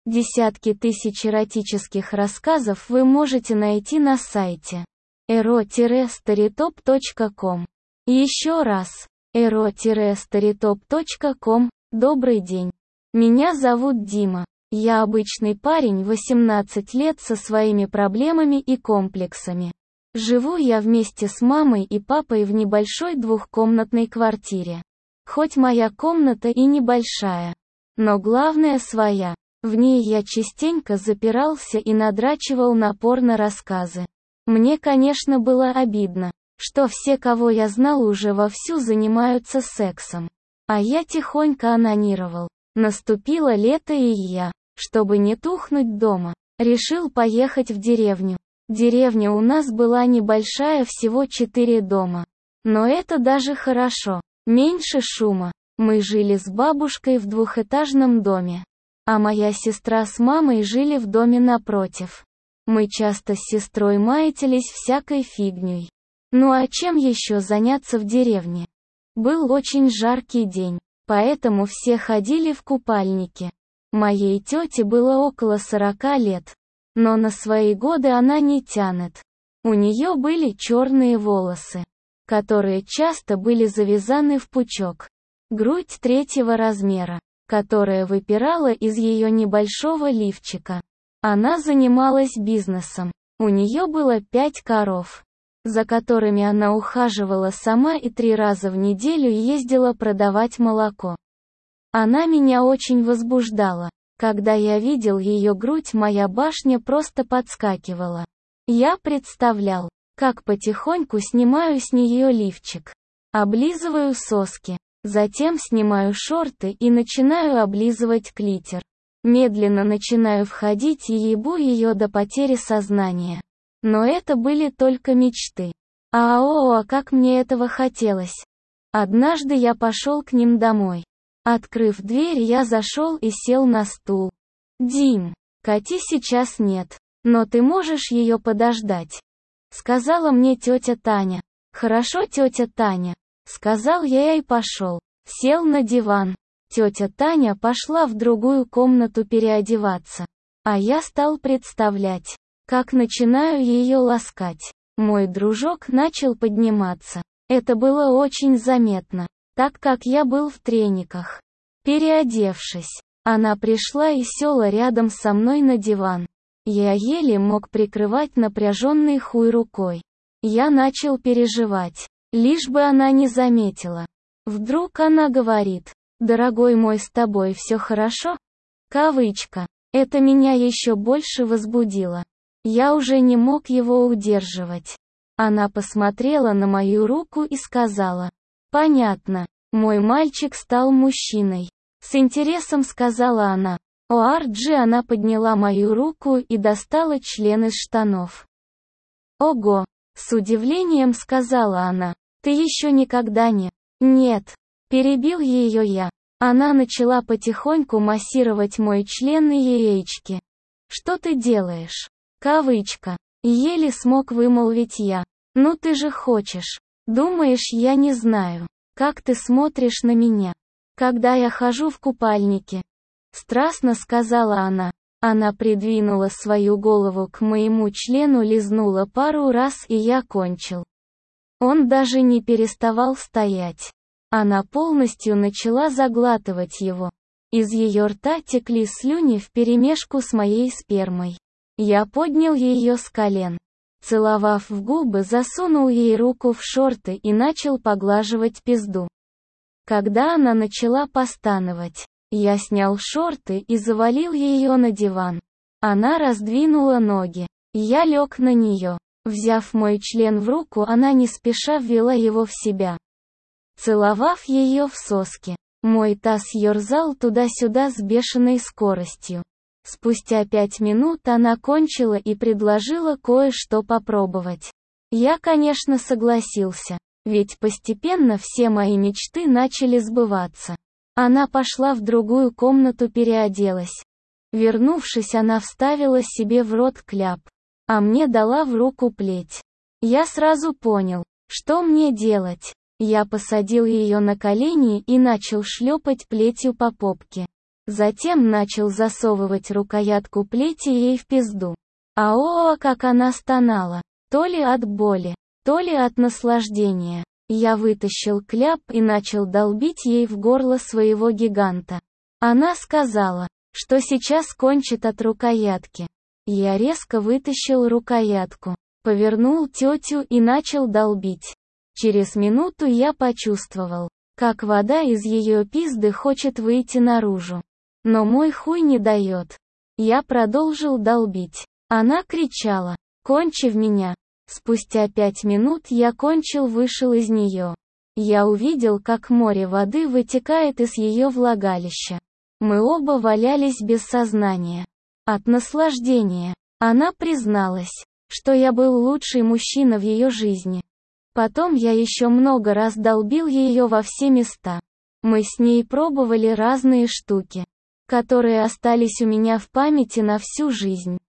Десятки тысяч эротических рассказов вы можете найти на сайте ero-storytop.com. Еще раз, ero-storytop.com. Добрый день. Меня зовут Дима. Я обычный парень 18 лет со своими проблемами и комплексами. Живу я вместе с мамой и папой в небольшой двухкомнатной квартире. Хоть моя комната и небольшая, но главное своя. В ней я частенько запирался и надрачивал на порно-рассказы. Мне, конечно, было обидно, что все, кого я знал, уже вовсю занимаются сексом. А я тихонько онанировал. Наступило лето, и я, чтобы не тухнуть дома, решил поехать в деревню. Деревня у нас была небольшая, всего 4 дома. Но это даже хорошо. Меньше шума. Мы жили с бабушкой в двухэтажном доме. А моя сестра с мамой жили в доме напротив. Мы часто с сестрой маятились всякой фигней. Ну а чем еще заняться в деревне? Был очень жаркий день, поэтому все ходили в купальники. Моей тете было около 40 лет. Но на свои годы она не тянет. У нее были черные волосы, которые часто были завязаны в пучок. Грудь 3-го размера, которая выпирала из ее небольшого лифчика. Она занималась бизнесом. У нее было 5 коров, за которыми она ухаживала сама и 3 раза в неделю ездила продавать молоко. Она меня очень возбуждала. Когда я видел ее грудь, моя башня просто подскакивала. Я представлял, как потихоньку снимаю с нее лифчик, облизываю соски. Затем снимаю шорты и начинаю облизывать клитор. Медленно начинаю входить и ебу ее до потери сознания. Но это были только мечты. Как мне этого хотелось. Однажды я пошел к ним домой. Открыв дверь, я зашел и сел на стул. «Дим, Кати сейчас нет, но ты можешь ее подождать», — сказала мне тетя Таня. «Хорошо, тетя Таня», — сказал я и пошел. Сел на диван. Тетя Таня пошла в другую комнату переодеваться. А я стал представлять, как начинаю ее ласкать. Мой дружок начал подниматься. Это было очень заметно, так как я был в трениках. Переодевшись, она пришла и села рядом со мной на диван. Я еле мог прикрывать напряженный хуй рукой. Я начал переживать, лишь бы она не заметила. Вдруг она говорит: «Дорогой мой, с тобой все хорошо?» Кавычка. Это меня еще больше возбудило. Я уже не мог его удерживать. Она посмотрела на мою руку и сказала: «Понятно, мой мальчик стал мужчиной». С интересом сказала она. «ОРГ», она подняла мою руку и достала член из штанов. «Ого!» С удивлением сказала она. «Ты еще никогда не...» «Нет», перебил ее я. Она начала потихоньку массировать мой член и яички. «Что ты делаешь?» Кавычка. Еле смог вымолвить я. «Ну ты же хочешь. Думаешь, я не знаю, как ты смотришь на меня, когда я хожу в купальнике?» Страстно сказала она. Она придвинула свою голову к моему члену, лизнула пару раз, и я кончил. Он даже не переставал стоять. Она полностью начала заглатывать его. Из ее рта текли слюни вперемешку с моей спермой. Я поднял ее с колен. Целовав в губы, засунул ей руку в шорты и начал поглаживать пизду. Когда она начала постановать, я снял шорты и завалил ее на диван. Она раздвинула ноги. Я лег на нее. Взяв мой член в руку, она не спеша ввела его в себя. Целовав ее в соски, мой таз ерзал туда-сюда с бешеной скоростью. Спустя 5 минут она кончила и предложила кое-что попробовать. Я, конечно, согласился, ведь постепенно все мои мечты начали сбываться. Она пошла в другую комнату, переоделась. Вернувшись, она вставила себе в рот кляп, а мне дала в руку плеть. Я сразу понял, что мне делать. Я посадил ее на колени и начал шлепать плетью по попке. Затем начал засовывать рукоятку плети ей в пизду. Как она стонала. То ли от боли, то ли от наслаждения. Я вытащил кляп и начал долбить ей в горло своего гиганта. Она сказала, что сейчас кончит от рукоятки. Я резко вытащил рукоятку, повернул тетю и начал долбить. Через минуту я почувствовал, как вода из ее пизды хочет выйти наружу. Но мой хуй не дает. Я продолжил долбить. Она кричала: «Кончи в меня!» Спустя 5 минут я кончил, вышел из нее. Я увидел, как море воды вытекает из ее влагалища. Мы оба валялись без сознания. От наслаждения. Она призналась, что я был лучший мужчина в ее жизни. Потом я еще много раз долбил ее во все места. Мы с ней пробовали разные штуки, которые остались у меня в памяти на всю жизнь.